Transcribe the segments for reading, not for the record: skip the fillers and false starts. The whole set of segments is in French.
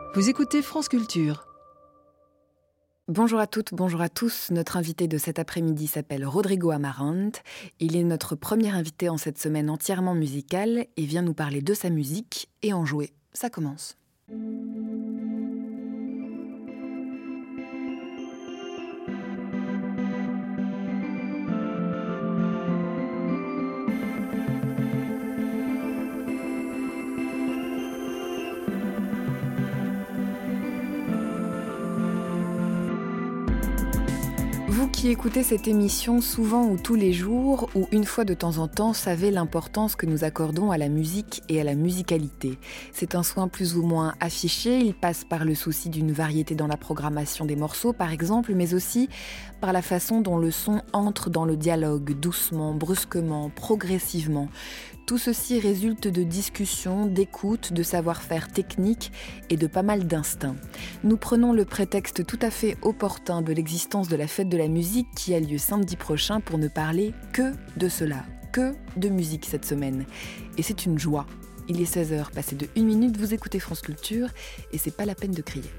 Vous écoutez France Culture. Bonjour à toutes, bonjour à tous. Notre invité de cet après-midi s'appelle Rodrigo Amarante. Il est notre premier invité en cette semaine entièrement musicale et vient nous parler de sa musique et en jouer. Ça commence. Vous qui écoutez cette émission souvent ou tous les jours ou une fois de temps en temps savez l'importance que nous accordons à la musique et à la musicalité. C'est un soin plus ou moins affiché, il passe par le souci d'une variété dans la programmation des morceaux par exemple, mais aussi par la façon dont le son entre dans le dialogue, doucement, brusquement, progressivement. Tout ceci résulte de discussions, d'écoute, de savoir-faire technique et de pas mal d'instinct. Nous prenons le prétexte tout à fait opportun de l'existence de la fête de la musique qui a lieu samedi prochain pour ne parler que de cela, que de musique cette semaine. Et c'est une joie. Il est 16h, passé de 1 minute, vous écoutez France Culture et c'est pas la peine de crier.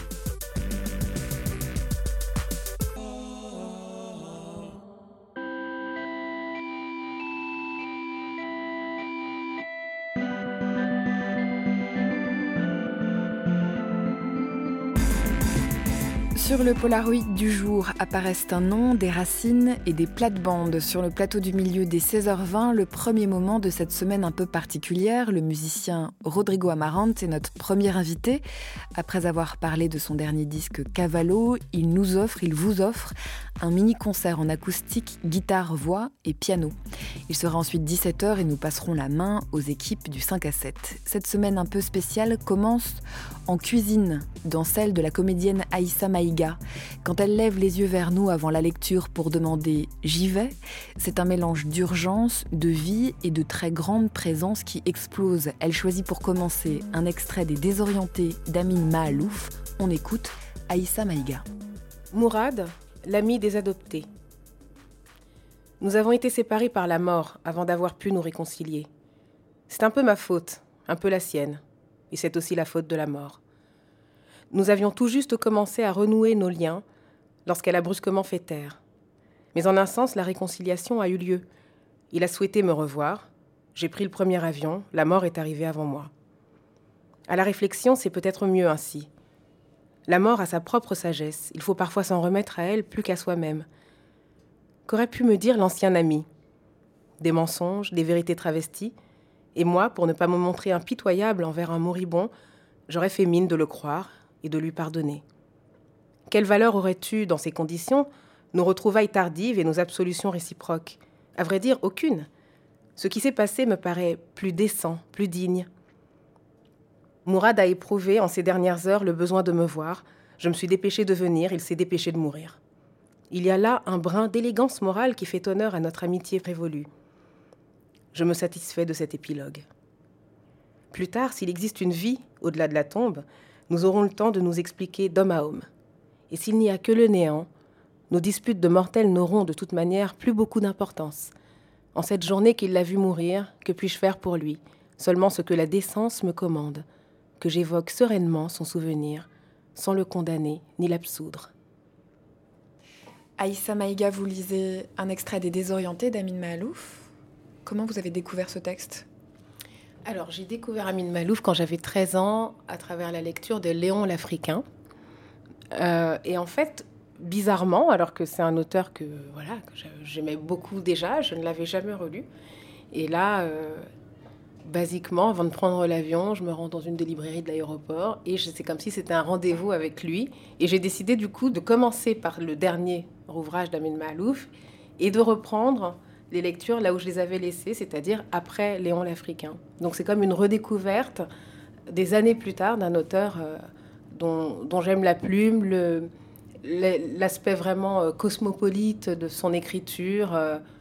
Sur le Polaroid du jour apparaissent un nom, des racines et des plates-bandes. Sur le plateau du milieu des 16h20, le premier moment de cette semaine un peu particulière, le musicien Rodrigo Amarante est notre premier invité. Après avoir parlé de son dernier disque Cavallo, il vous offre un mini-concert en acoustique, guitare, voix et piano. Il sera ensuite 17h et nous passerons la main aux équipes du 5 à 7. Cette semaine un peu spéciale commence en cuisine, dans celle de la comédienne Aïssa Maïga. Quand elle lève les yeux vers nous avant la lecture pour demander « J'y vais », c'est un mélange d'urgence, de vie et de très grande présence qui explose. Elle choisit pour commencer un extrait des Désorientés d'Amin Mahalouf. On écoute Aïssa Maïga. Mourad, l'ami des adoptés. Nous avons été séparés par la mort avant d'avoir pu nous réconcilier. C'est un peu ma faute, un peu la sienne, et c'est aussi la faute de la mort. Nous avions tout juste commencé à renouer nos liens lorsqu'elle a brusquement fait taire. Mais en un sens, la réconciliation a eu lieu. Il a souhaité me revoir. J'ai pris le premier avion. La mort est arrivée avant moi. À la réflexion, c'est peut-être mieux ainsi. La mort a sa propre sagesse. Il faut parfois s'en remettre à elle plus qu'à soi-même. Qu'aurait pu me dire l'ancien ami ? Des mensonges, des vérités travesties. Et moi, pour ne pas me montrer impitoyable envers un moribond, j'aurais fait mine de le croire et de lui pardonner. Quelle valeur aurait-eu, dans ces conditions, nos retrouvailles tardives et nos absolutions réciproques ? À vrai dire, aucune. Ce qui s'est passé me paraît plus décent, plus digne. Mourad a éprouvé en ces dernières heures le besoin de me voir. Je me suis dépêchée de venir, il s'est dépêché de mourir. Il y a là un brin d'élégance morale qui fait honneur à notre amitié révolue. Je me satisfais de cet épilogue. Plus tard, s'il existe une vie au-delà de la tombe, nous aurons le temps de nous expliquer d'homme à homme. Et s'il n'y a que le néant, nos disputes de mortels n'auront de toute manière plus beaucoup d'importance. En cette journée qu'il l'a vu mourir, que puis-je faire pour lui ? Seulement ce que la décence me commande, que j'évoque sereinement son souvenir, sans le condamner ni l'absoudre. Aïssa Maïga, vous lisez un extrait des Désorientés d'Amin Mahalouf. Comment vous avez découvert ce texte ? Alors, j'ai découvert Amin Mahalouf quand j'avais 13 ans, à travers la lecture de Léon l'Africain. Et en fait, bizarrement, alors que c'est un auteur que j'aimais beaucoup déjà, je ne l'avais jamais relu. Et là, basiquement, avant de prendre l'avion, je me rends dans une des librairies de l'aéroport et c'est comme si c'était un rendez-vous avec lui. Et j'ai décidé du coup de commencer par le dernier ouvrage d'Amin Mahalouf et de reprendre les lectures là où je les avais laissées, c'est-à-dire après Léon l'Africain. Donc c'est comme une redécouverte des années plus tard d'un auteur dont j'aime la plume, l'aspect vraiment cosmopolite de son écriture,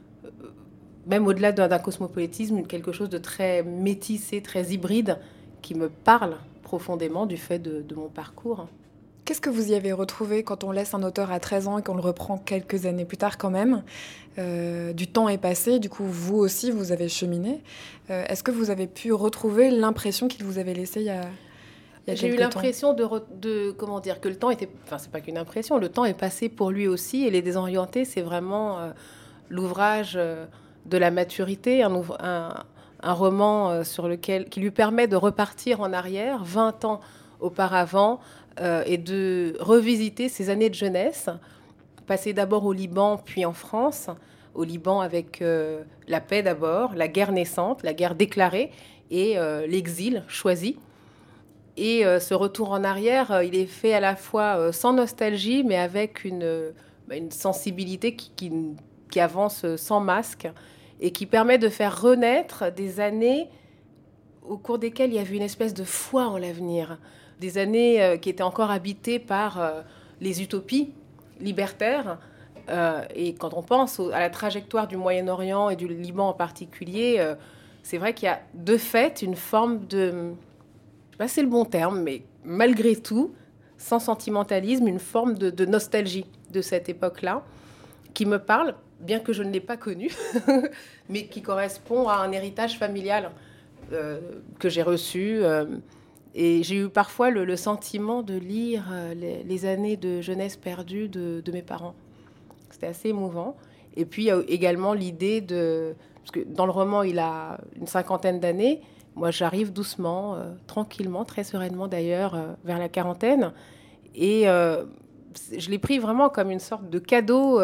même au-delà d'un cosmopolitisme, quelque chose de très métissé, très hybride, qui me parle profondément du fait de mon parcours. Qu'est-ce que vous y avez retrouvé quand on laisse un auteur à 13 ans et qu'on le reprend quelques années plus tard quand même ? Du temps est passé, du coup vous aussi vous avez cheminé. Est-ce que vous avez pu retrouver l'impression qu'il vous avait laissée il y a il y a J'ai eu quelque temps. l'impression comment dire, que le temps était... Enfin, c'est pas qu'une impression, le temps est passé pour lui aussi. Et Les Désorientés, c'est vraiment l'ouvrage de la maturité, un roman qui lui permet de repartir en arrière, 20 ans auparavant, et de revisiter ses années de jeunesse, passer d'abord au Liban, puis en France. Au Liban avec la paix d'abord, la guerre naissante, la guerre déclarée, et l'exil choisi. Et ce retour en arrière, il est fait à la fois sans nostalgie, mais avec une sensibilité qui avance sans masque et qui permet de faire renaître des années au cours desquelles il y avait une espèce de foi en l'avenir. Des années qui étaient encore habitées par les utopies libertaires. Et quand on pense à la trajectoire du Moyen-Orient et du Liban en particulier, c'est vrai qu'il y a de fait une forme de... Je sais pas si c'est le bon terme, mais malgré tout, sans sentimentalisme, une forme de nostalgie de cette époque-là, qui me parle, bien que je ne l'ai pas connue, mais qui correspond à un héritage familial que j'ai reçu. Et j'ai eu parfois le sentiment de lire les années de jeunesse perdues de mes parents. C'était assez émouvant. Et puis, il y a également l'idée de... Parce que dans le roman, il a une cinquantaine d'années. Moi, j'arrive doucement, tranquillement, très sereinement d'ailleurs, vers la quarantaine. Et je l'ai pris vraiment comme une sorte de cadeau,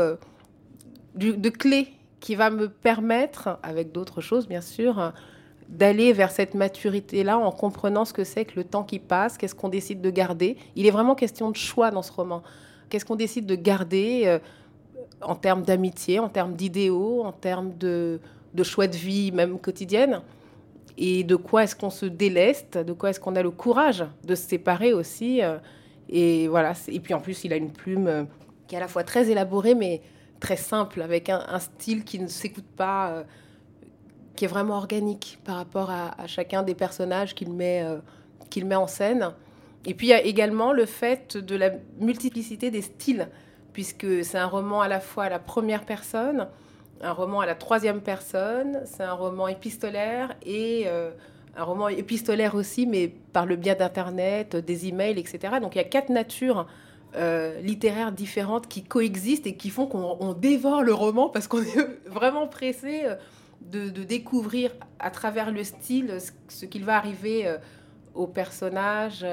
de clé qui va me permettre, avec d'autres choses bien sûr, d'aller vers cette maturité-là en comprenant ce que c'est que le temps qui passe, qu'est-ce qu'on décide de garder. Il est vraiment question de choix dans ce roman. Qu'est-ce qu'on décide de garder en termes d'amitié, en termes d'idéaux, en termes de choix de vie même quotidienne. Et de quoi est-ce qu'on se déleste, de quoi est-ce qu'on a le courage de se séparer aussi. Et voilà. Et puis en plus, il a une plume qui est à la fois très élaborée, mais très simple, avec un style qui ne s'écoute pas, qui est vraiment organique par rapport à chacun des personnages qu'il met en scène. Et puis il y a également le fait de la multiplicité des styles, puisque c'est un roman à la fois à la première personne, un roman à la troisième personne, c'est un roman épistolaire et un roman épistolaire aussi, mais par le biais d'Internet, des emails, etc. Donc il y a 4 natures littéraires différentes qui coexistent et qui font qu'on dévore le roman parce qu'on est vraiment pressé de découvrir à travers le style ce qu'il va arriver aux personnages.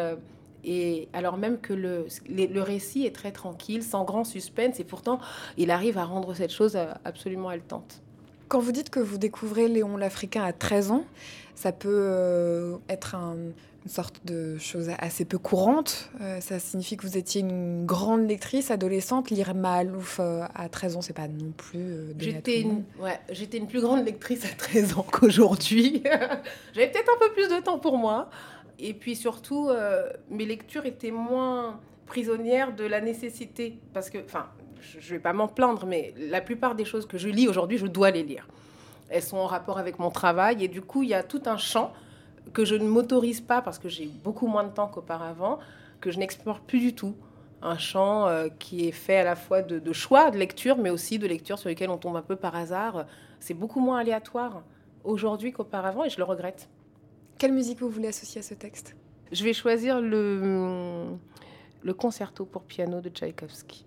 Et alors même que le récit est très tranquille, sans grand suspense, et pourtant, il arrive à rendre cette chose absolument haletante. Quand vous dites que vous découvrez Léon l'Africain à 13 ans, ça peut être une sorte de chose assez peu courante. Ça signifie que vous étiez une grande lectrice adolescente. Lire Mahalouf à 13 ans, c'est pas non plus j'étais une plus grande lectrice à 13 ans qu'aujourd'hui. J'avais peut-être un peu plus de temps pour moi. Et puis surtout, mes lectures étaient moins prisonnières de la nécessité. Parce que, enfin, je ne vais pas m'en plaindre, mais la plupart des choses que je lis aujourd'hui, je dois les lire. Elles sont en rapport avec mon travail. Et du coup, il y a tout un champ que je ne m'autorise pas, parce que j'ai beaucoup moins de temps qu'auparavant, que je n'explore plus du tout. Un champ qui est fait à la fois de choix de lecture, mais aussi de lecture sur lesquelles on tombe un peu par hasard. C'est beaucoup moins aléatoire aujourd'hui qu'auparavant, et je le regrette. Quelle musique vous voulez associer à ce texte ? Je vais choisir le concerto pour piano de Tchaïkovski.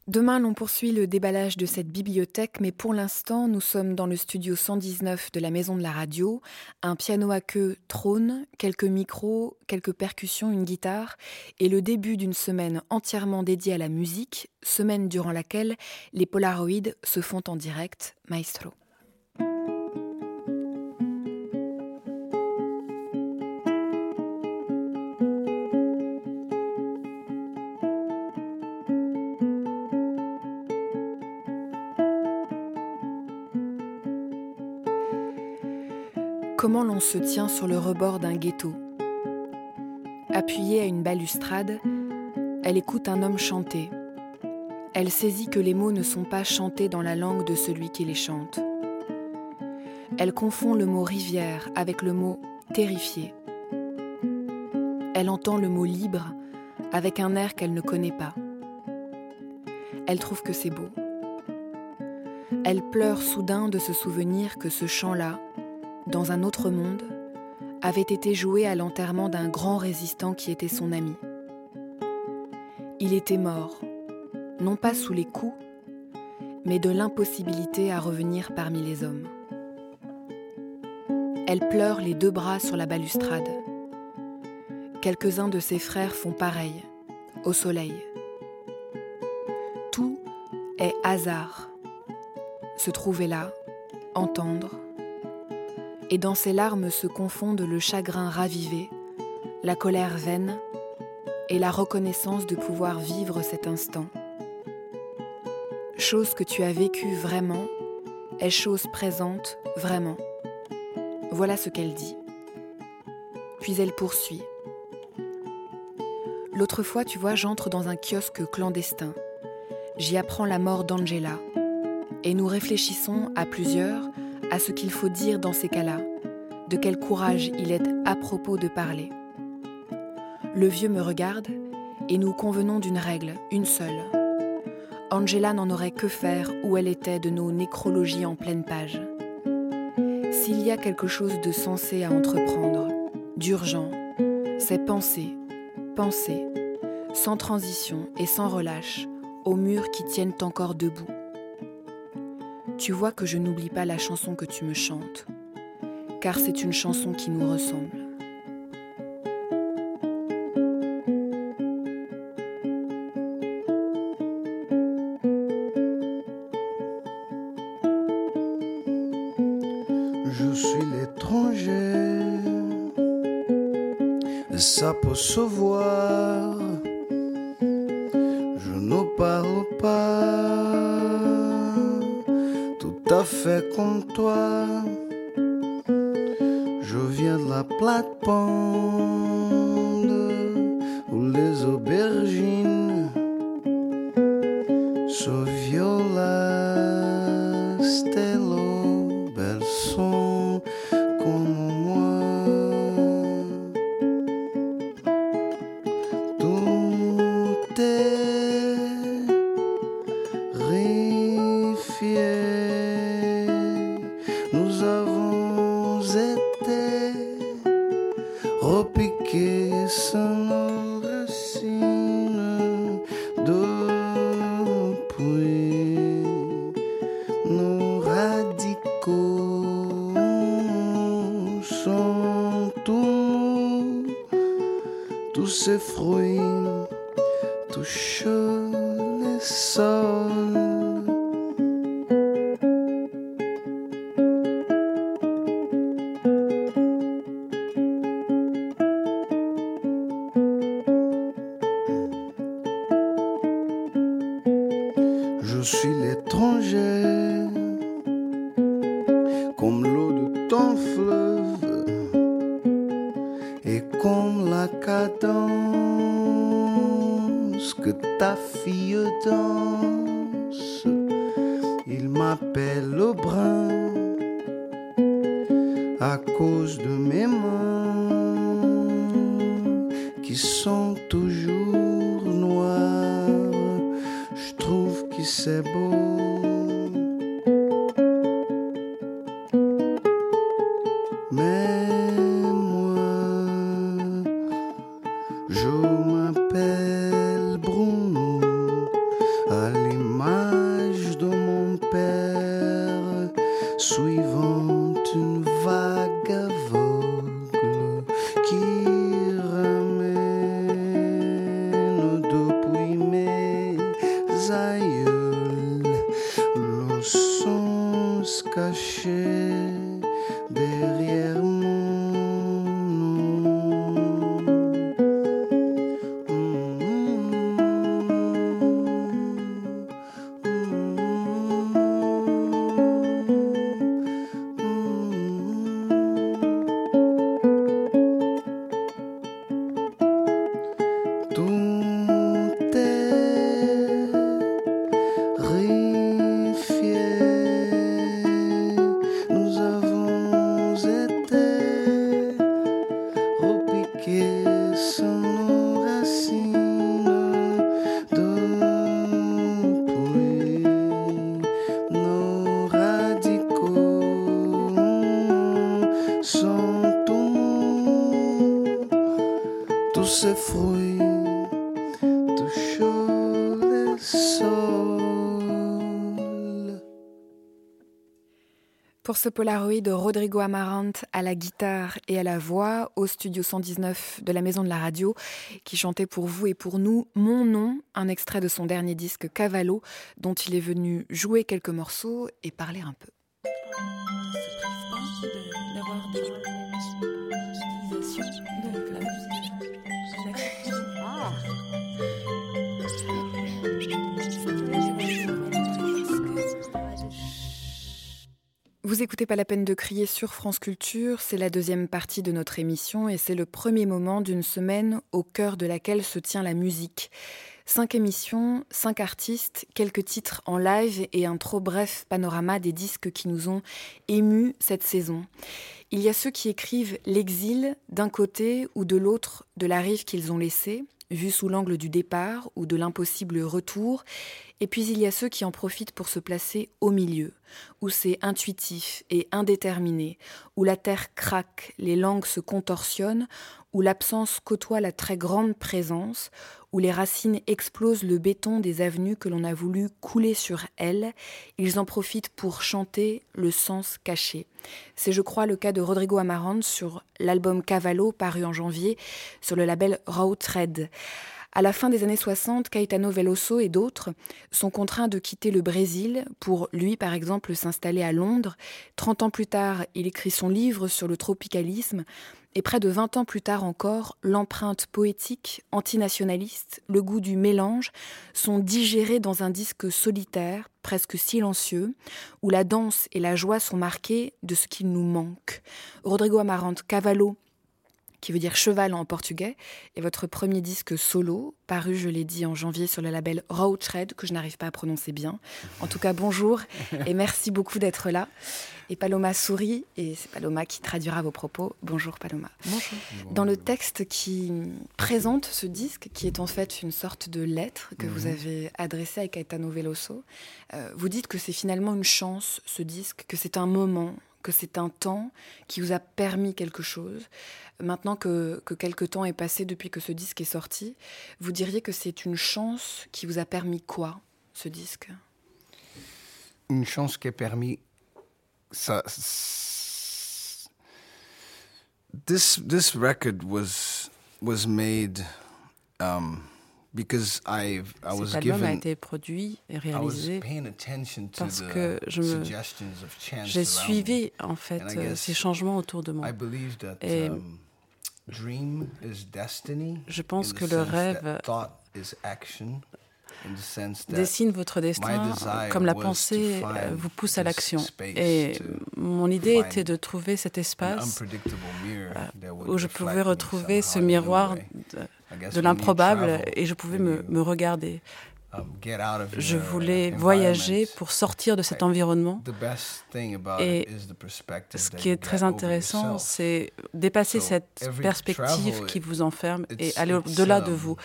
Demain, l'on poursuit le déballage de cette bibliothèque, mais pour l'instant, nous sommes dans le studio 119 de la Maison de la Radio. Un piano à queue trône, quelques micros, quelques percussions, une guitare, et le début d'une semaine entièrement dédiée à la musique, semaine durant laquelle les Polaroids se font en direct. Maestro. Comment l'on se tient sur le rebord d'un ghetto. Appuyée à une balustrade, elle écoute un homme chanter. Elle saisit que les mots ne sont pas chantés dans la langue de celui qui les chante. Elle confond le mot rivière avec le mot terrifié. Elle entend le mot libre avec un air qu'elle ne connaît pas. Elle trouve que c'est beau. Elle pleure soudain de se souvenir que ce chant-là, dans un autre monde, avait été joué à l'enterrement d'un grand résistant qui était son ami. Il était mort, non pas sous les coups, mais de l'impossibilité à revenir parmi les hommes. Elle pleure les deux bras sur la balustrade. Quelques-uns de ses frères font pareil, au soleil. Tout est hasard. Se trouver là, entendre, et dans ses larmes se confondent le chagrin ravivé, la colère vaine et la reconnaissance de pouvoir vivre cet instant. Chose que tu as vécue vraiment est chose présente vraiment. Voilà ce qu'elle dit. Puis elle poursuit. L'autre fois, tu vois, j'entre dans un kiosque clandestin. J'y apprends la mort d'Angela. Et nous réfléchissons à plusieurs à ce qu'il faut dire dans ces cas-là, de quel courage il est à propos de parler. Le vieux me regarde et nous convenons d'une règle, une seule. Angela n'en aurait que faire où elle était de nos nécrologies en pleine page. S'il y a quelque chose de sensé à entreprendre, d'urgent, c'est penser, penser, sans transition et sans relâche, aux murs qui tiennent encore debout. Tu vois que je n'oublie pas la chanson que tu me chantes, car c'est une chanson qui nous ressemble. Je suis l'étranger, ça peut se voir. Je ne parle pas tout à fait comme toi. Je viens de la plate-bande où les aubergines se violent, stello, belles sont comme moi. Tout est rifié. Nous avons été repiqués sans nos racines depuis nos radicaux sont tous ces fruits touchent les sols. Je suis l'étranger, comme l'eau de ton fleuve, et comme la cadence que ta fille danse. Il m'appelle le brun à cause de mes mains qui sont toujours noires. Je trouve que c'est beau. Mais moi, je m'appelle Bruno, à tout est rifié. Nous avons été repiqués sans nos racines depuis nos radicaux sont tous ces fruits touchent le sol. Pour ce Polaroid, Rodrigo Amarant à la guitare et à la voix, au studio 119 de la Maison de la Radio, qui chantait pour vous et pour nous Mon nom, un extrait de son dernier disque Cavallo, dont il est venu jouer quelques morceaux et parler un peu. Vous écoutez Pas la peine de crier sur France Culture, c'est la deuxième partie de notre émission et c'est le premier moment d'une semaine au cœur de laquelle se tient la musique. 5 émissions, 5 artistes, quelques titres en live et un trop bref panorama des disques qui nous ont émus cette saison. Il y a ceux qui écrivent l'exil d'un côté ou de l'autre de la rive qu'ils ont laissée, vue sous l'angle du départ ou de l'impossible retour. Et puis il y a ceux qui en profitent pour se placer au milieu, où c'est intuitif et indéterminé, où la terre craque, les langues se contorsionnent, où l'absence côtoie la très grande présence, où les racines explosent le béton des avenues que l'on a voulu couler sur elles. Ils en profitent pour chanter le sens caché. C'est, je crois, le cas de Rodrigo Amarant sur l'album Cavallo, paru en janvier, sur le label Raw Thread. À la fin des années 60, Caetano Veloso et d'autres sont contraints de quitter le Brésil pour, lui, par exemple, s'installer à Londres. 30 ans plus tard, il écrit son livre sur le tropicalisme. Et près de 20 ans plus tard encore, l'empreinte poétique, antinationaliste, le goût du mélange sont digérés dans un disque solitaire, presque silencieux, où la danse et la joie sont marquées de ce qu'il nous manque. Rodrigo Amarant, Cavallo, qui veut dire cheval en portugais, est votre premier disque solo, paru, je l'ai dit, en janvier sur le label Raw Thread, que je n'arrive pas à prononcer bien. En tout cas, bonjour et merci beaucoup d'être là. Et Paloma sourit, et c'est Paloma qui traduira vos propos. Bonjour Paloma. Bonjour. Dans le texte qui présente ce disque, qui est en fait une sorte de lettre que vous avez adressée à Caetano Veloso, vous dites que c'est finalement une chance, ce disque, que c'est un moment, que c'est un temps qui vous a permis quelque chose. Maintenant que quelque temps est passé depuis que ce disque est sorti, vous diriez que c'est une chance qui vous a permis quoi, ce disque ? Une chance qui a permis ça. This record was made because Cet album a été produit et réalisé parce que j'ai suivi en fait ces changements autour de moi. Et je pense que le rêve dessine votre destin comme la pensée vous pousse à l'action. Et mon idée était de trouver cet espace où je pouvais retrouver ce miroir de l'improbable et je pouvais me regarder. Je voulais voyager pour sortir de cet environnement. Et ce qui est très intéressant, c'est dépasser cette perspective qui vous enferme et aller au-delà de vous.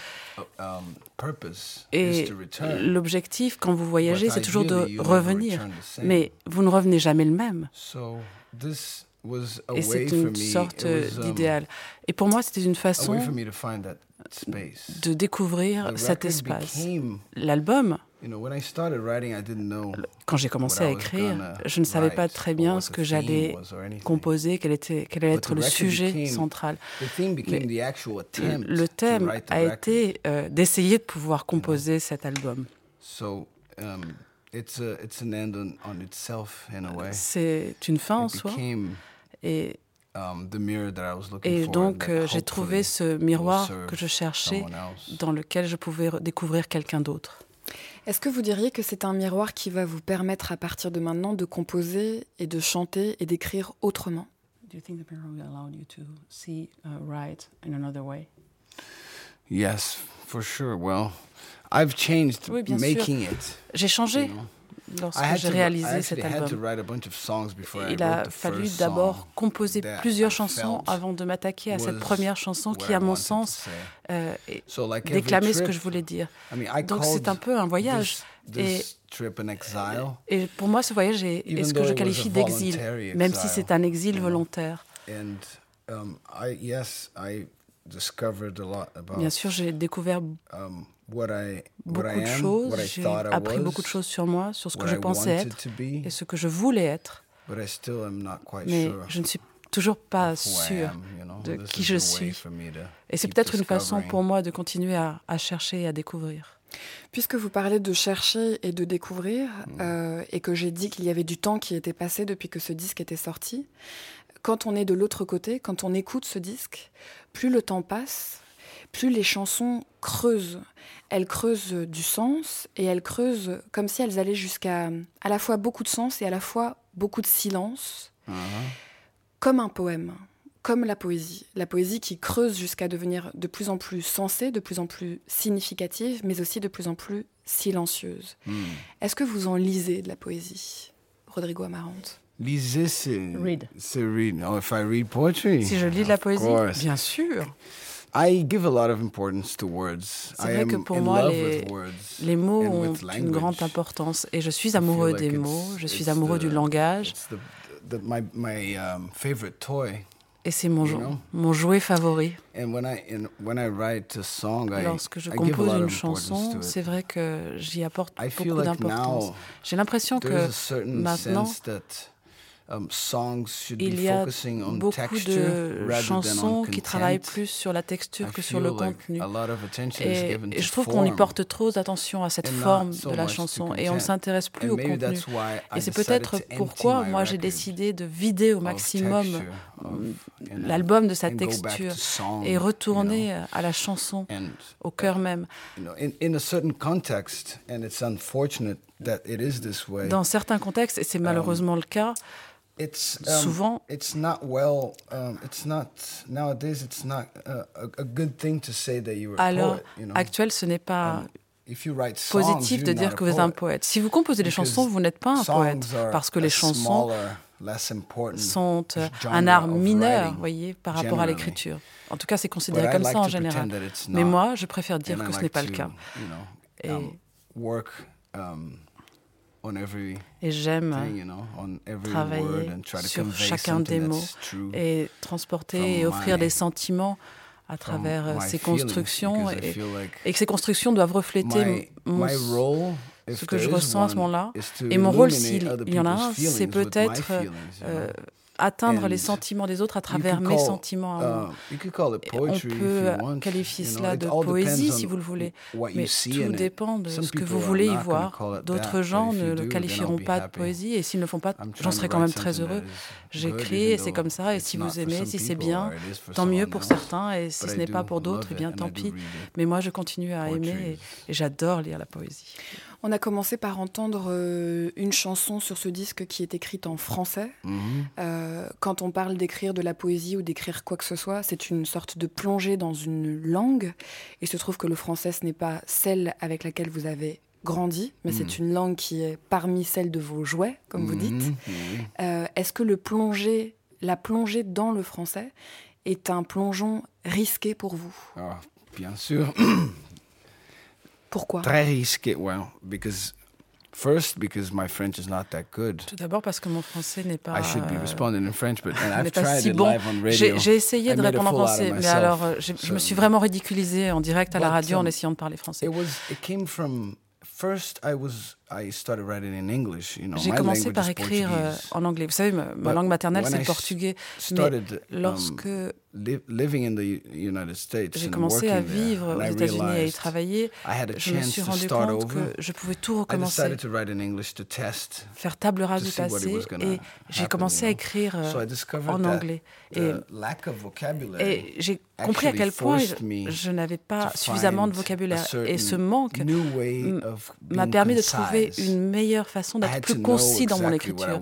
Et l'objectif, quand vous voyagez, c'est toujours de revenir. Mais vous ne revenez jamais le même. Et c'est une sorte d'idéal. Et pour moi, c'était une façon de découvrir cet espace. L'album, quand j'ai commencé à écrire, je ne savais pas très bien ce que j'allais composer, quel allait être le sujet central. Mais le thème a été d'essayer de pouvoir composer cet album. C'est une fin en soi. Et donc, j'ai trouvé ce miroir que je cherchais, dans lequel je pouvais découvrir quelqu'un d'autre. Est-ce que vous diriez que c'est un miroir qui va vous permettre, à partir de maintenant, de composer et de chanter et d'écrire autrement? Do you think the mirror will allow you to see, write in another way? Yes, for sure. Well, I've changed making it. J'ai changé lorsque j'ai réalisé cet album. Il a fallu d'abord composer plusieurs chansons avant de m'attaquer à cette première chanson qui, à mon sens, déclamait ce que je voulais dire. Donc c'est un peu un voyage. Et pour moi, ce voyage est ce que je qualifie d'exil, même si c'est un exil volontaire. Bien sûr, j'ai découvert beaucoup de choses, j'ai appris beaucoup de choses sur moi, sur ce que je pensais être et ce que je voulais être. Mais je ne suis toujours pas sûre de qui je suis. Et c'est peut-être une façon pour moi de continuer à chercher et à découvrir. Puisque vous parlez de chercher et de découvrir, et que j'ai dit qu'il y avait du temps qui était passé depuis que ce disque était sorti, quand on est de l'autre côté, quand on écoute ce disque, plus le temps passe, plus les chansons creusent. Elles creusent du sens et elles creusent comme si elles allaient jusqu'à à la fois beaucoup de sens et à la fois beaucoup de silence, comme un poème, comme la poésie. La poésie qui creuse jusqu'à devenir de plus en plus sensée, de plus en plus significative, mais aussi de plus en plus silencieuse. Est-ce que vous en lisez de la poésie, Rodrigo Amarante? Lisez, c'est read. Oh, if I read poetry. Si je lis de la poésie, bien sûr. I give a lot of importance to words. C'est vrai que pour moi, les mots ont une grande importance. Et je suis amoureux des mots, je suis amoureux du langage. My favorite toy. Et c'est mon jouet favori. Lorsque je compose une chanson, c'est vrai que j'y apporte beaucoup d'importance. J'ai l'impression que maintenant, il y a beaucoup de chansons qui travaillent plus sur la texture que sur le contenu. Et je trouve qu'on y porte trop d'attention à cette forme de la chanson et on ne s'intéresse plus au contenu. Et c'est peut-être pourquoi moi j'ai décidé de vider au maximum l'album de sa texture et retourner à la chanson, au cœur même. Dans certains contextes, et c'est malheureusement le cas, souvent, à l'heure actuelle, ce n'est pas positif de dire que vous êtes un poète. Si vous composez des chansons, vous n'êtes pas un poète, parce que les chansons sont un art mineur, voyez, par rapport à l'écriture. En tout cas, c'est considéré comme ça en général. Mais moi, je préfère dire que ce n'est pas le cas. Et j'aime travailler sur chacun des mots et transporter et offrir des sentiments à travers ces constructions et que ces constructions doivent refléter ce que je ressens à ce moment-là. Et mon rôle, s'il y en a un, c'est peut-être atteindre les sentiments des autres à travers mes sentiments à moi. On peut qualifier cela de poésie si vous le voulez, mais tout dépend de ce que vous voulez y voir. D'autres gens ne le qualifieront pas de poésie et s'ils ne le font pas, j'en serais quand même très heureux. J'écris et c'est comme ça et si vous aimez, si c'est bien, tant mieux pour certains et si ce n'est pas pour d'autres, eh bien tant pis. Mais moi je continue à aimer et j'adore lire la poésie. On a commencé par entendre une chanson sur ce disque qui est écrite en français. Quand on parle d'écrire de la poésie ou d'écrire quoi que ce soit, c'est une sorte de plongée dans une langue. Et il se trouve que le français, ce n'est pas celle avec laquelle vous avez grandi, mais c'est une langue qui est parmi celles de vos jouets, comme vous dites. Est-ce que la plongée dans le français est un plongeon risqué pour vous? Bien sûr. Pourquoi? Très risqué, because my French is not that good. Tout d'abord parce que mon français n'est pas. I should be responding in French, but I've tried si it bon. Live on radio. J'ai essayé de répondre en français, mais alors je me suis vraiment ridiculisé en direct à la radio en essayant de parler français. It came from first I started writing in English. J'ai commencé par écrire en anglais. Vous savez, ma langue maternelle, c'est le portugais. Mais lorsque j'ai commencé à vivre aux États-Unis et à y travailler, je me suis rendu compte que je pouvais tout recommencer, faire table rase du passé, et j'ai commencé à écrire en anglais. Et j'ai compris à quel point je n'avais pas suffisamment de vocabulaire. Et ce manque m'a permis de trouver une meilleure façon d'être plus concis dans mon écriture.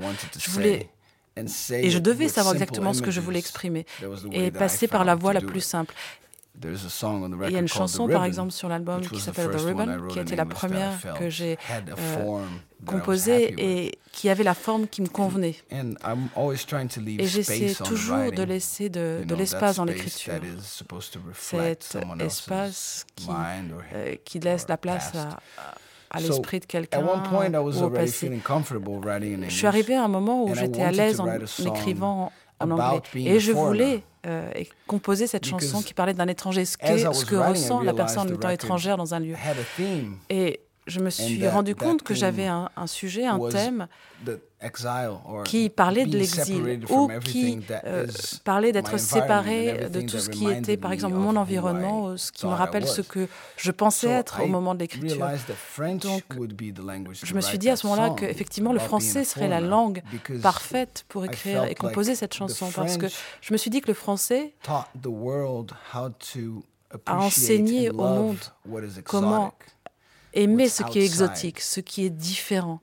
Et je devais savoir exactement ce que je voulais exprimer et passer par la voie la plus simple. il y a une chanson, par exemple, sur l'album qui s'appelle The Ribbon, qui était la première que j'ai composée et qui avait la forme qui me convenait. Et j'essaie toujours de laisser de l'espace dans l'écriture. Cet espace qui laisse la place à l'esprit de quelqu'un ou au passé. Je suis arrivée à un moment où j'étais à l'aise en écrivant en anglais. Et je voulais composer cette chanson qui parlait d'un étranger, ce que ressent la personne étant étrangère dans un lieu. Et je me suis rendu compte que j'avais un sujet, un thème qui parlait de l'exil ou qui parlait d'être séparé de tout ce qui était, par exemple, mon environnement, ou ce qui me rappelle ce que je pensais être au moment de l'écriture. Donc, je me suis dit à ce moment-là qu'effectivement, le français serait la langue parfaite pour écrire et composer cette chanson, parce que je me suis dit que le français a enseigné au monde comment aimer ce qui est exotique, ce qui est différent.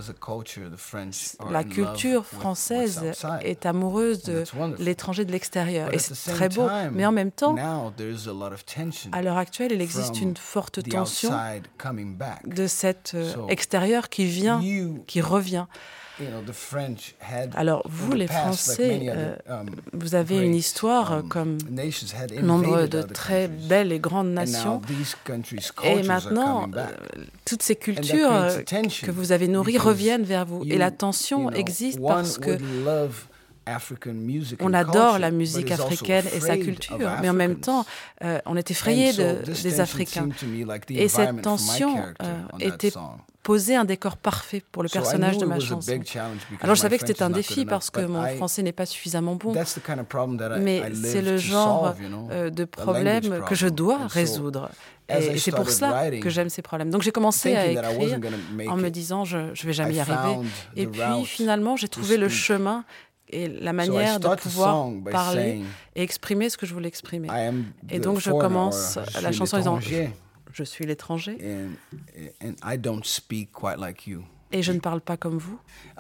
La culture française est amoureuse de l'étranger de l'extérieur. Et c'est très beau. Mais en même temps, à l'heure actuelle, il existe une forte tension de cet extérieur qui vient, qui revient. Alors, vous, les Français, vous avez une histoire comme nombre de très belles et grandes nations. Et maintenant, toutes ces cultures que vous avez nourries reviennent vers vous. Et la tension existe parce que on adore la musique africaine et sa culture, mais en même temps, on est effrayé des Africains. Et cette tension était poser un décor parfait pour le personnage de ma chanson. Alors je savais que c'était un défi parce que mon français n'est pas suffisamment bon, mais c'est le genre de problème que je dois résoudre. Et c'est pour cela que j'aime ces problèmes. Donc j'ai commencé à écrire en me disant je ne vais jamais y arriver. Et puis finalement j'ai trouvé le chemin et la manière de pouvoir parler et exprimer ce que je voulais exprimer. Et donc je commence la chanson en disant je suis l'étranger. Et je ne parle pas comme vous.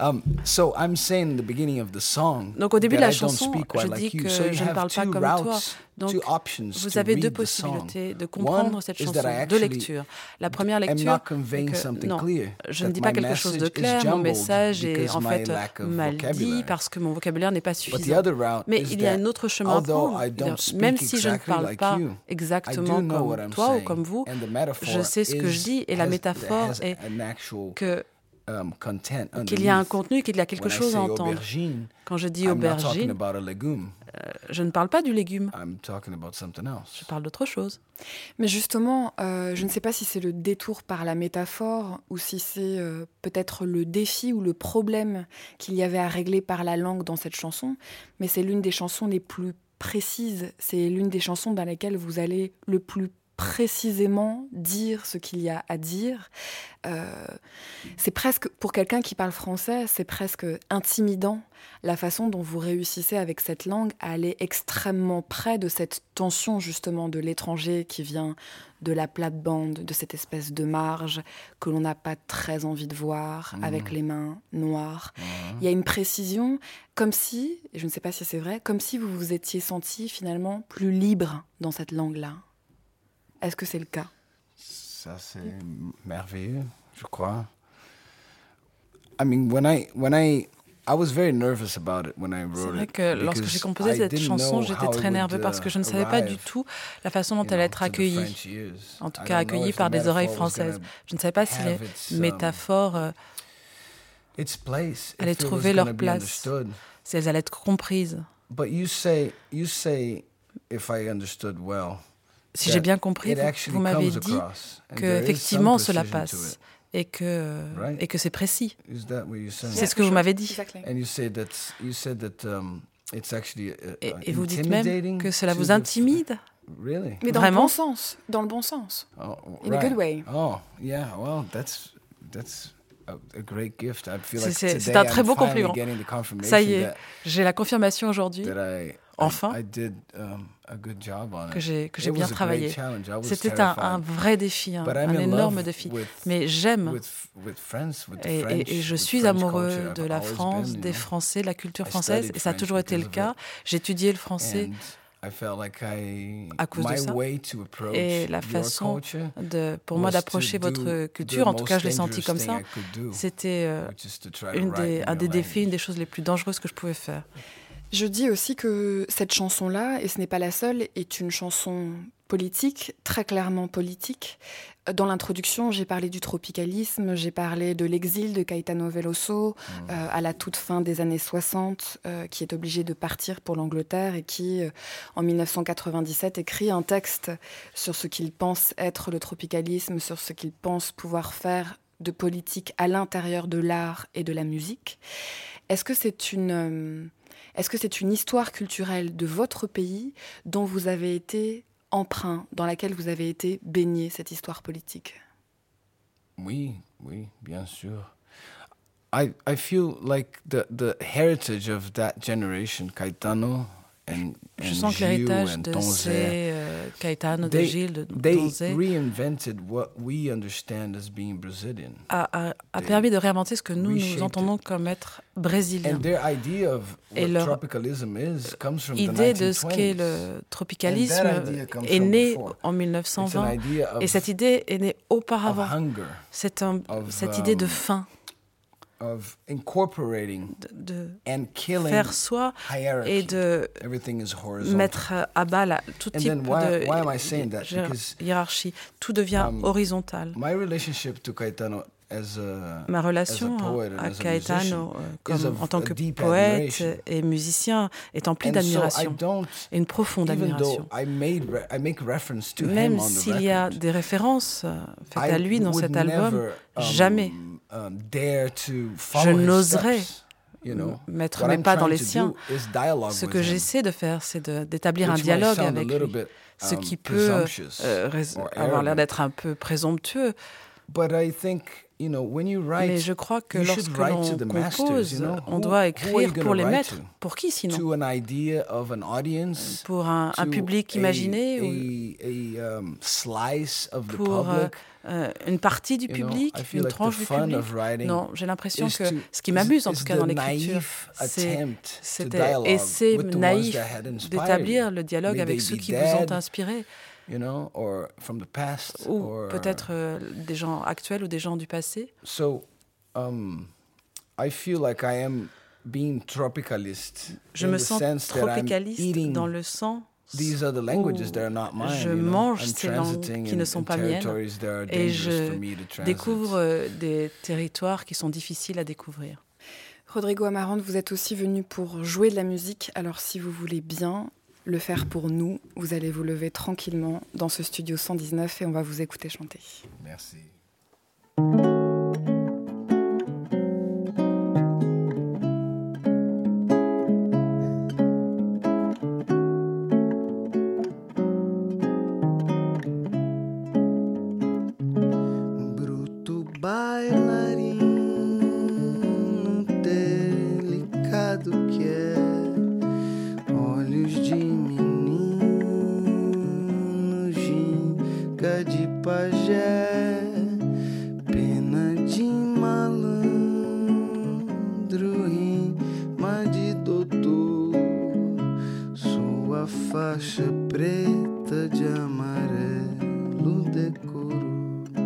Donc au début de la chanson, je dis que je ne parle pas comme toi. Donc vous avez deux possibilités de comprendre cette chanson, deux lectures. La première lecture est que non, je ne dis pas quelque chose de clair, mon message est en fait mal dit parce que mon vocabulaire n'est pas suffisant. Mais il y a un autre chemin à prendre. Même si je ne parle pas exactement comme toi ou comme vous, je sais ce que je dis et la métaphore est que qu'il y a un contenu, qu'il y a quelque chose à entendre. Quand je dis aubergine, je ne parle pas du légume. Je parle d'autre chose. Mais justement, je ne sais pas si c'est le détour par la métaphore ou si c'est peut-être le défi ou le problème qu'il y avait à régler par la langue dans cette chanson, mais c'est l'une des chansons les plus précises. C'est l'une des chansons dans lesquelles vous allez le plus précisément dire ce qu'il y a à dire. C'est presque, pour quelqu'un qui parle français, c'est presque intimidant la façon dont vous réussissez avec cette langue à aller extrêmement près de cette tension justement de l'étranger qui vient de la plate-bande, de cette espèce de marge que l'on n'a pas très envie de voir, avec les mains noires. Il y a une précision, comme si, et je ne sais pas si c'est vrai, comme si vous vous étiez senti finalement plus libre dans cette langue-là. Est-ce que c'est le cas? Ça, c'est merveilleux, je crois. I was very nervous about it when I wrote it. C'est vrai que lorsque j'ai composé cette chanson, j'étais très nerveux parce que je ne savais pas du tout la façon dont elle allait être accueillie. En tout cas, accueillie par des oreilles françaises. Je ne savais pas si les métaphores allaient trouver leur place, si elles allaient être comprises. But you say, if I understood well, si j'ai bien compris, vous m'avez dit qu'effectivement cela passe et que c'est précis. C'est ce que vous m'avez dit. Et vous dites même que cela vous intimide. Mais dans Vraiment? Le bon sens. Dans le bon sens. In a good way. Oh, yeah, well, that's a great gift. I feel like c'est un très beau compliment. Ça y est, j'ai la confirmation aujourd'hui. Enfin, que j'ai bien travaillé. C'était un vrai défi, un énorme défi. Mais j'aime et je suis amoureux de la France, des Français, de la culture française, et ça a toujours été le cas. J'ai étudié le français à cause de ça. Et la façon pour moi d'approcher votre culture, en tout cas je l'ai senti comme ça, c'était un des défis, une des choses les plus dangereuses que je pouvais faire. Je dis aussi que cette chanson-là, et ce n'est pas la seule, est une chanson politique, très clairement politique. Dans l'introduction, j'ai parlé du tropicalisme, j'ai parlé de l'exil de Caetano Veloso à la toute fin des années 60, qui est obligé de partir pour l'Angleterre et qui, en 1997, écrit un texte sur ce qu'il pense être le tropicalisme, sur ce qu'il pense pouvoir faire de politique à l'intérieur de l'art et de la musique. Est-ce que c'est une histoire culturelle de votre pays dont vous avez été emprunt, dans laquelle vous avez été baigné, cette histoire politique? Oui, bien sûr. I feel like the heritage of that generation, Caetano je sens que l'héritage de ces Caetano, de Gil, de Donzé a permis de réinventer ce que nous entendons comme être brésilien. Et leur idée de ce qu'est le tropicalisme est née en 1920. Et cette idée est née auparavant. Cette idée de faim. De faire soi et de mettre à bas tout type de hiérarchie. Tout devient horizontal. Ma relation à Caetano en tant que poète et musicien est emplie d'admiration, et une profonde admiration. Même s'il y a des références faites à lui dans cet album, jamais je n'oserais mettre mes pas dans les siens. Ce que j'essaie de faire, c'est d'établir un dialogue avec lui, ce qui peut avoir l'air d'être un peu présomptueux. Mais je crois que lorsque l'on compose, on doit écrire pour les maîtres. Pour qui sinon? Pour un public imaginé ou pour une partie du public, une tranche du public? Non, j'ai l'impression que ce qui m'amuse en tout cas dans l'écriture, c'est cet essai naïf d'établir le dialogue avec ceux qui vous ont inspiré. Ou peut-être des gens actuels ou des gens du passé. Je me sens tropicaliste dans le sens où je mange ces langues qui ne sont pas miennes et je découvre des territoires qui sont difficiles à découvrir. Rodrigo Amarante, vous êtes aussi venu pour jouer de la musique, alors si vous voulez bien le faire pour nous, vous allez vous lever tranquillement dans ce studio 119 et on va vous écouter chanter. Merci. Bruto bailarino delicado que é, olhos de menino, ginga de pajé, pena de malandro, rima de doutor, sua faixa preta de amarelo decorou,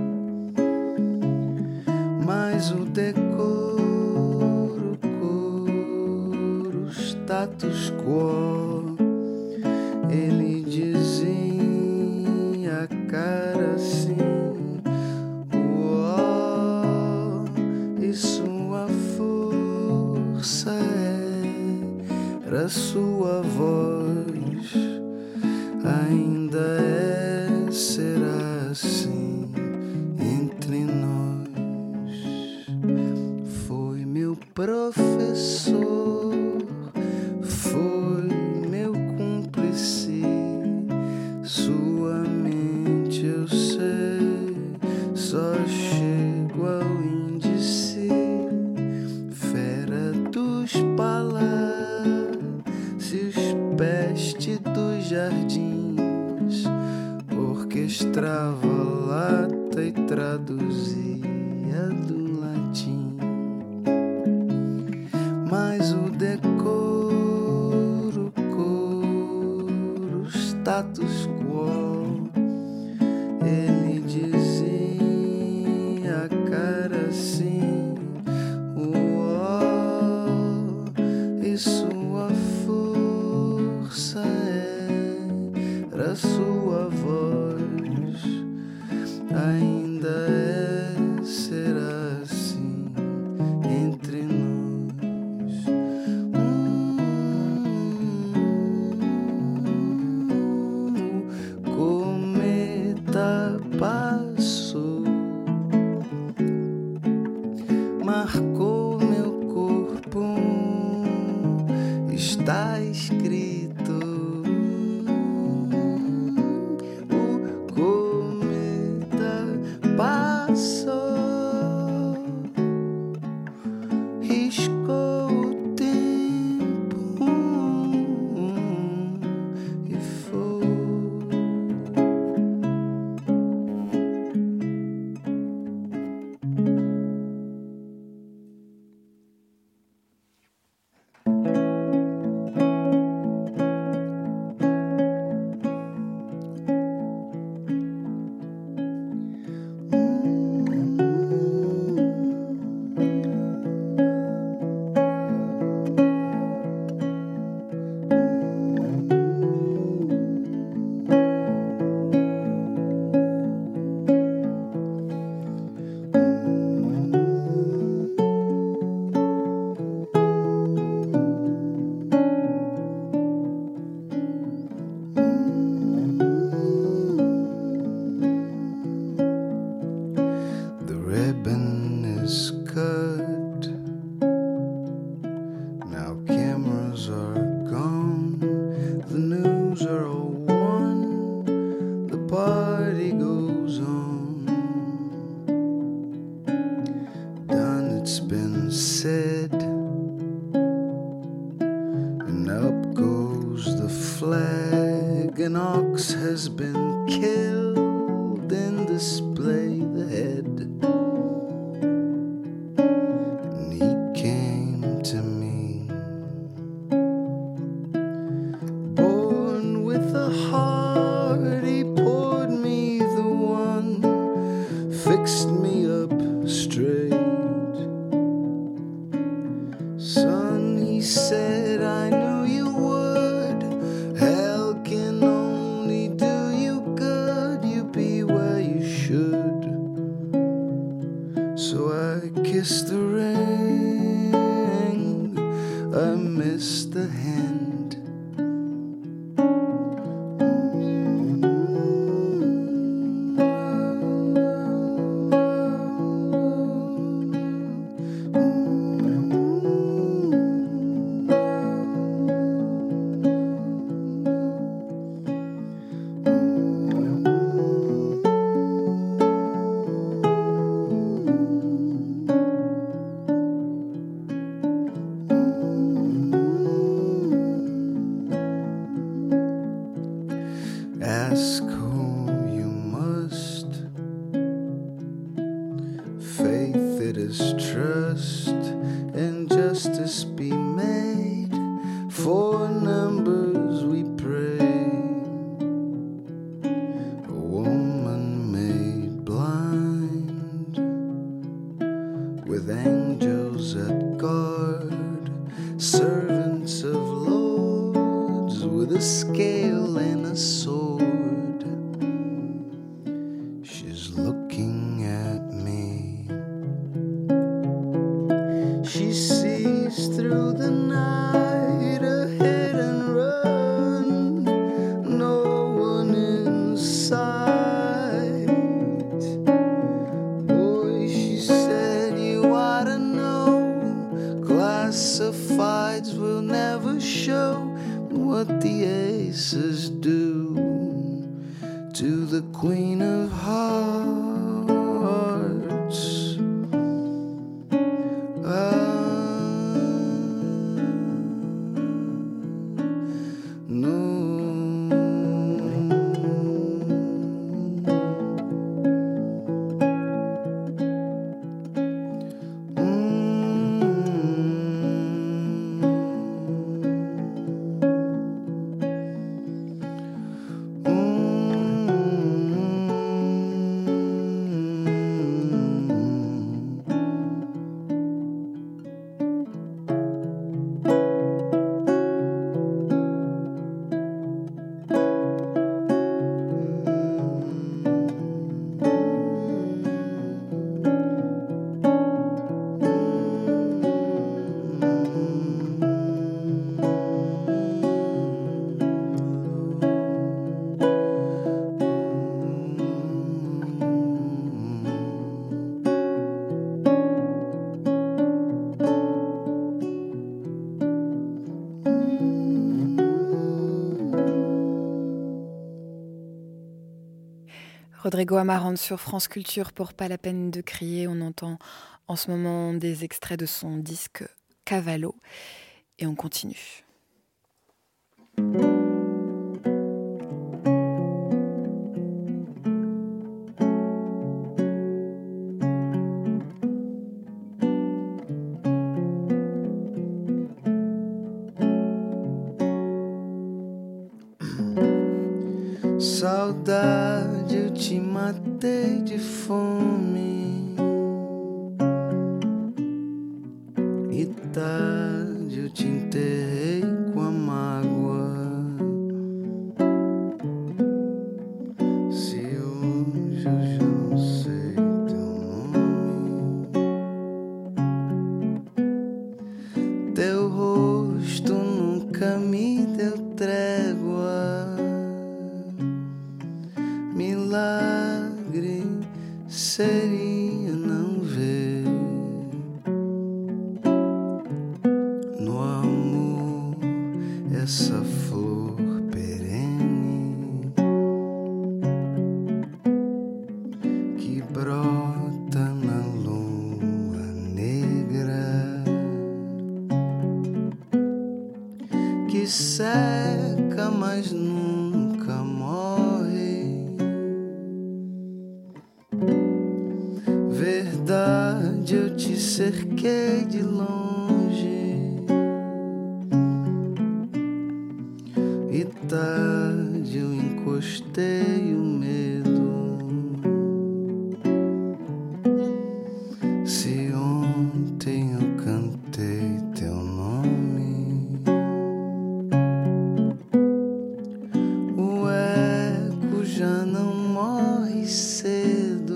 mas o decoro, coro, status quo, ele dizia a cara assim, uó, e sua força era sua voz, ainda será assim entre nós. Foi meu professor, foi meu cúmplice, sua mente eu sei, só chego ao índice, fera dos palácios, peste dos jardins, orquestrava lata e traduzia do latim, mas o decoro, coro, status quo. Ele dizia a cara assim, e sua força era sua voz, ainda será assim entre nós. O cometa passou, marcou meu corpo, está escrito. O cometa passou, riscou o tempo e foi. The ribbon is cut, now cameras are gone, the news are all won, the party goes on. Done, it's been said, and up goes the flag. An ox has been killed, and display the head. And he came to me, born with a heart. He poured me the one, fixed me up straight. Son, he said, I knew you would. Hell can only do you good. You be where you should. So I kissed the ring, I missed the hand. Ask who you must. Faith, it is trust, and justice be made. For numbers we pray. A woman made blind, with angels at guard, servants of lords, with a scale and a sword. She's looking at me. She sees through the night, ahead and run, no one in sight. Boy, she said, you ought to know, classifieds will never show what the aces do to the Queen of Hearts. No. Rodrigo Amarante sur France Culture pour Pas la peine de crier. On entend en ce moment des extraits de son disque Cavallo. Et on continue. Saudade, eu te matei de fome. E tarde eu te enterrei com a mágoa. Se hoje eu já não sei teu nome, teu rosto nunca me deu trégua. Milagre seria não ver no amor essa flor perene que brota na lua negra, que seca mas nunca morre. Verdade, eu te cerquei de longe e tarde eu encostei o medo. Se ontem eu cantei teu nome, o eco já não morre cedo.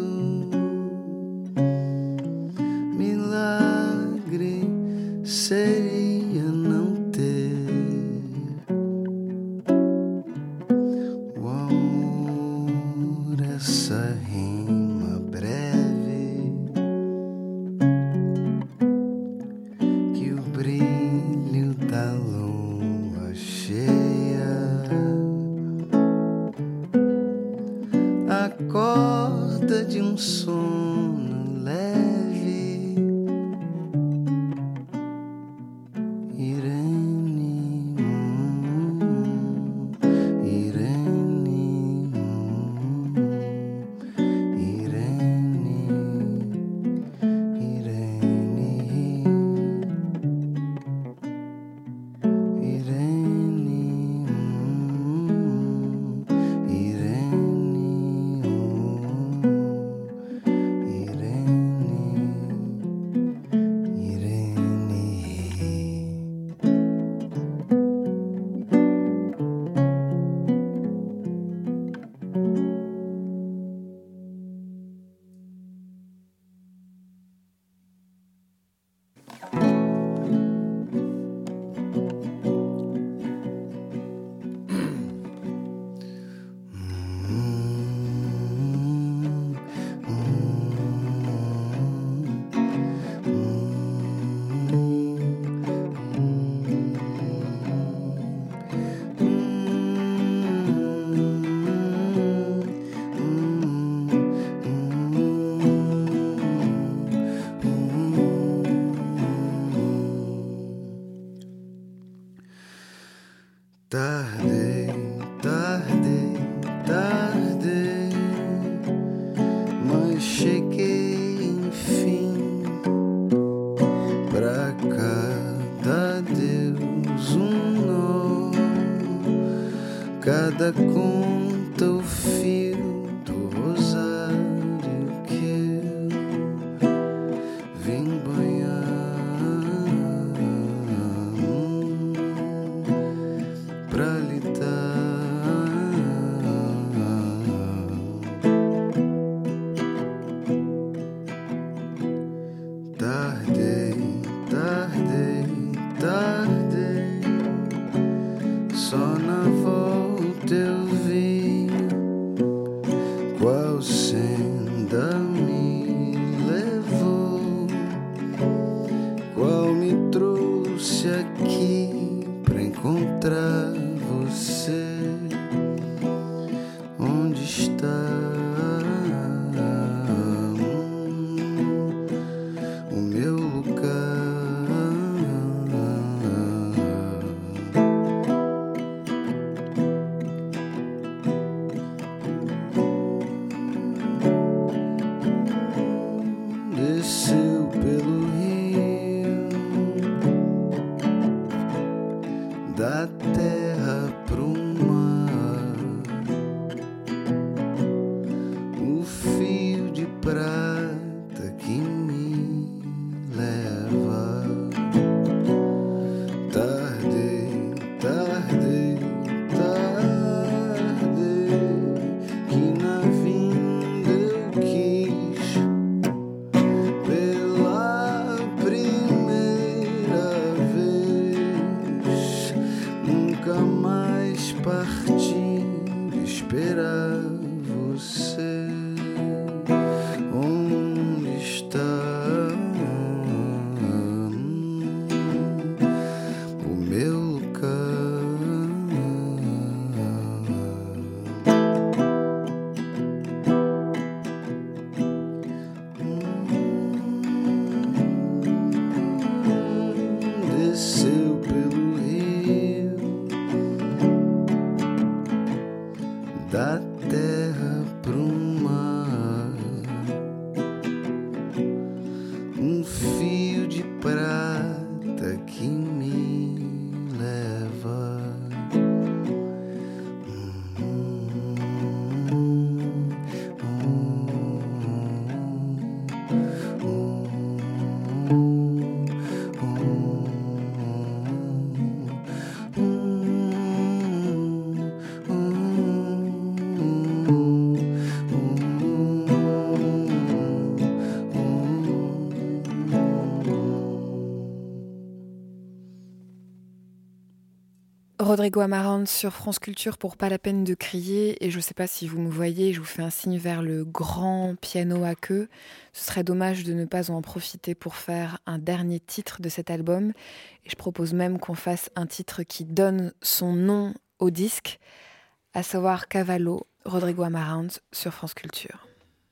Seria não ter o amor, essa rima breve que o brilho da lua cheia acorda de um sono leve. Tardei, tardei, tardei, mas cheguei enfim. Pra cada deus um nó, cada conta o fio do rosário que eu vim banhar. Pra lhe dar tardei, tardei, tardei, só na volta eu vi qual senda me levou, qual me trouxe aqui pra encontrar você. Onde está? prata que me leva. Tarde, tarde, tarde, que na vinda eu quis pela primeira vez. Nunca mais partir, esperar você. Onde está o meu lugar? Desceu pelo rio da terra pro mar, um fio de prata que me leva. Rodrigo Amarante sur France Culture pour Pas la peine de crier. Et je ne sais pas si vous me voyez, je vous fais un signe vers le grand piano à queue. Ce serait dommage de ne pas en profiter pour faire un dernier titre de cet album. Et je propose même qu'on fasse un titre qui donne son nom au disque, à savoir Cavallo, Rodrigo Amarante sur France Culture.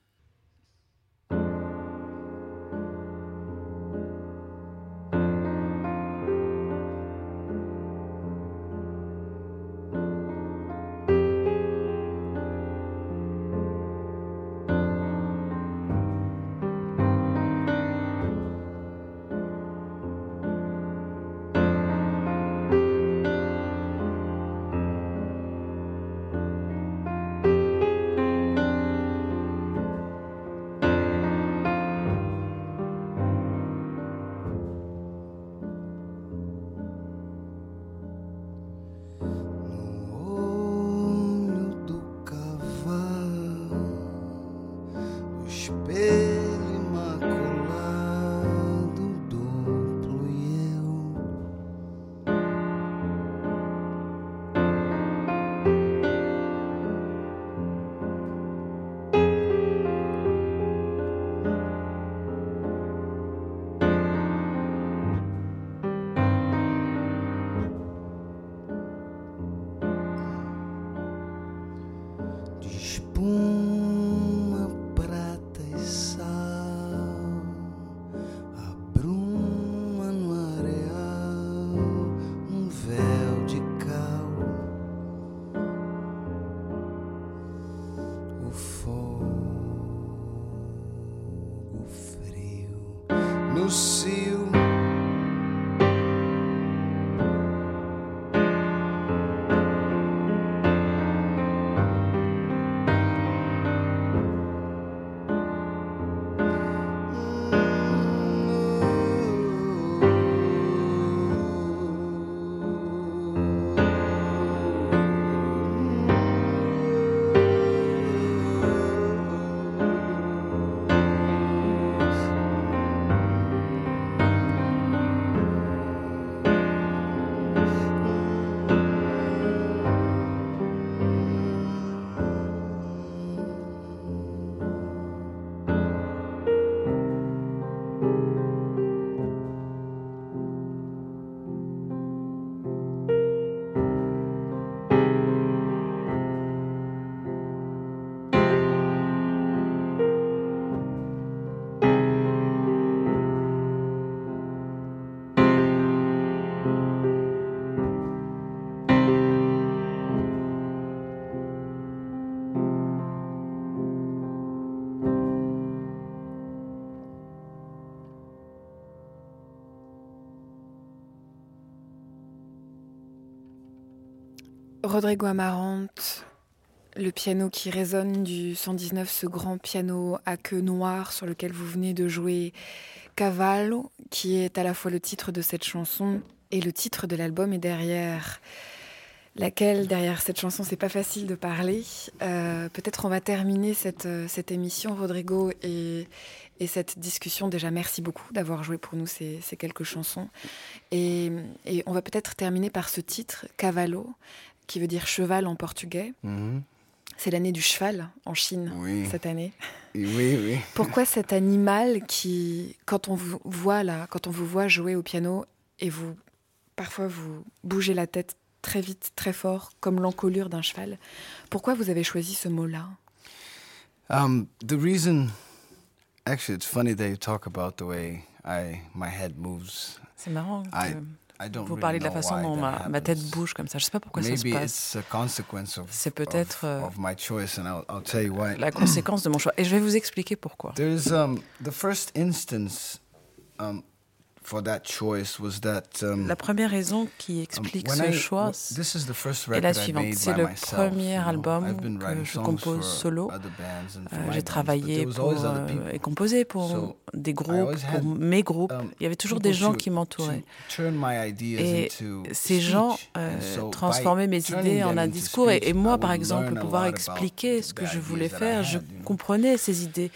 Espuma, prata e sal, a bruma no areal, um véu de cal, o fogo frio no cio. Rodrigo Amarante, Le piano qui résonne du 119, ce grand piano à queue noire sur lequel vous venez de jouer Cavallo, qui est à la fois le titre de cette chanson et le titre de l'album, et derrière cette chanson, c'est pas facile de parler. Peut-être on va terminer cette émission, Rodrigo, et cette discussion. Déjà, merci beaucoup d'avoir joué pour nous ces quelques chansons. Et on va peut-être terminer par ce titre, Cavallo, qui veut dire cheval en portugais. Mm-hmm. C'est l'année du cheval en Chine, cette année. Oui. Pourquoi cet animal qui, quand on vous voit jouer au piano et parfois vous bougez la tête très vite, très fort, comme l'encolure d'un cheval, pourquoi vous avez choisi ce mot-là? The reason, actually, it's funny that you talk about the way my head moves. C'est marrant que vous parlez de la façon dont ma tête bouge comme ça. Je ne sais pas pourquoi ça se passe. C'est peut-être la conséquence de mon choix. Et je vais vous expliquer pourquoi. There's the first instance for that choice was that la première raison qui explique ce choix est la suivante. C'est le premier album que je compose solo. J'ai travaillé et composé pour des groupes, pour mes groupes. Il y avait toujours des gens qui m'entouraient. Et ces gens transformaient mes idées en un discours. Et moi, par exemple, pouvoir expliquer ce que je voulais faire, je comprenais ces idées.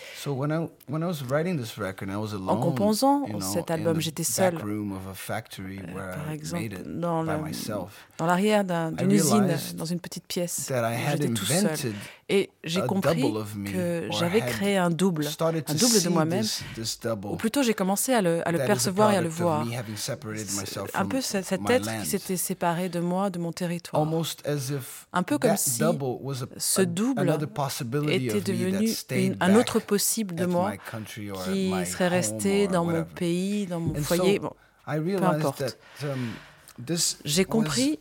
En composant cet album, j'étais seul, par exemple, dans l'arrière d'une usine, dans une petite pièce. J'étais tout seul. Et j'ai compris que j'avais créé un double de moi-même, ou plutôt j'ai commencé à le percevoir et à le voir. Un peu cet être qui s'était séparé de moi, de mon territoire. Un peu comme si ce double était devenu un autre possible de moi qui serait resté dans mon pays, dans mon foyer, bon, peu importe. J'ai compris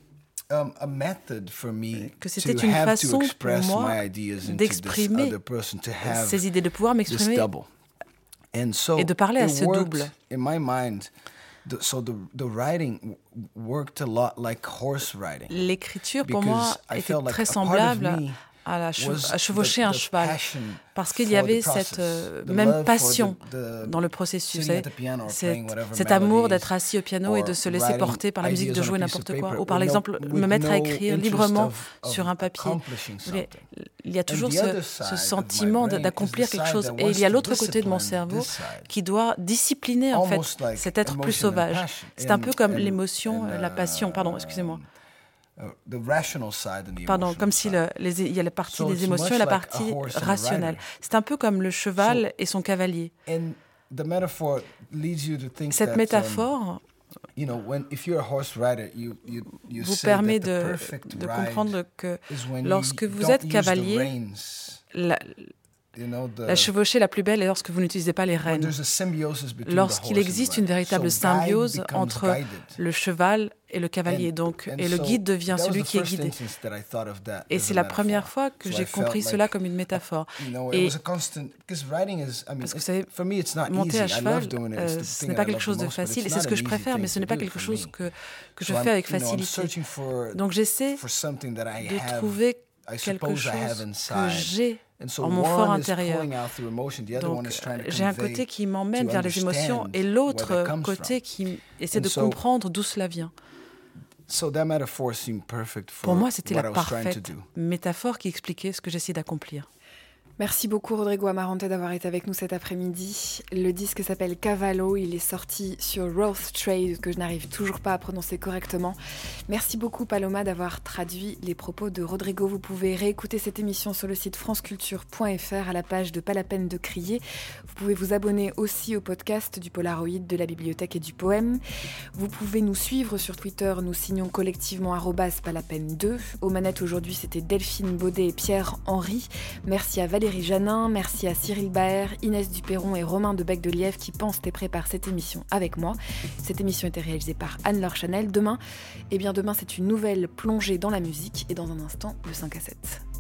que c'était une façon pour moi d'exprimer ces idées, de pouvoir m'exprimer et de parler à ce double. L'écriture, pour moi, était très semblable à chevaucher un cheval, parce qu'il y avait cette même passion dans le processus, cet amour d'être assis au piano et de se laisser porter par la musique, de jouer n'importe quoi, ou par exemple me mettre à écrire librement sur un papier. Il y a toujours ce sentiment d'accomplir quelque chose, et il y a l'autre côté de mon cerveau qui doit discipliner en fait cet être plus sauvage. C'est un peu comme l'émotion, la passion, pardon, excusez-moi. Pardon, comme si il y a la partie des émotions et la partie rationnelle. C'est un peu comme le cheval et son cavalier. Cette métaphore vous permet de comprendre que lorsque vous êtes cavalier, la chevauchée la plus belle est lorsque vous n'utilisez pas les rênes. Lorsqu'il existe une véritable symbiose entre le cheval et le cavalier, et le guide devient celui qui est guidé. Et c'est la première fois que j'ai compris cela comme une métaphore. Et parce que vous savez, monter à cheval, ce n'est pas quelque chose de facile, et c'est ce que je préfère, mais ce n'est pas quelque chose que je fais avec facilité. Donc j'essaie de trouver quelque chose que j'ai en mon fort intérieur. Donc, j'ai un côté qui m'emmène vers les émotions et l'autre côté qui essaie de comprendre d'où cela vient. Pour moi, c'était la parfaite métaphore qui expliquait ce que j'essaie d'accomplir. Merci beaucoup Rodrigo Amarante d'avoir été avec nous cet après-midi. Le disque s'appelle Cavallo, il est sorti sur Roth Trade, que je n'arrive toujours pas à prononcer correctement. Merci beaucoup Paloma d'avoir traduit les propos de Rodrigo. Vous pouvez réécouter cette émission sur le site franceculture.fr à la page de Pas la peine de crier. Vous pouvez vous abonner aussi au podcast du Polaroid, de la bibliothèque et du poème. Vous pouvez nous suivre sur Twitter, nous signons collectivement @palapeine2. Aux manettes aujourd'hui, c'était Delphine Baudet et Pierre-Henri. Merci à Valérie Janin, merci à Cyril Baer, Inès Duperron et Romain de Bec-de-Lièvre qui pensent et préparent cette émission avec moi. Cette émission était réalisée par Anne-Laure Chanel. Demain, c'est une nouvelle plongée dans la musique et dans un instant, le 5 à 7.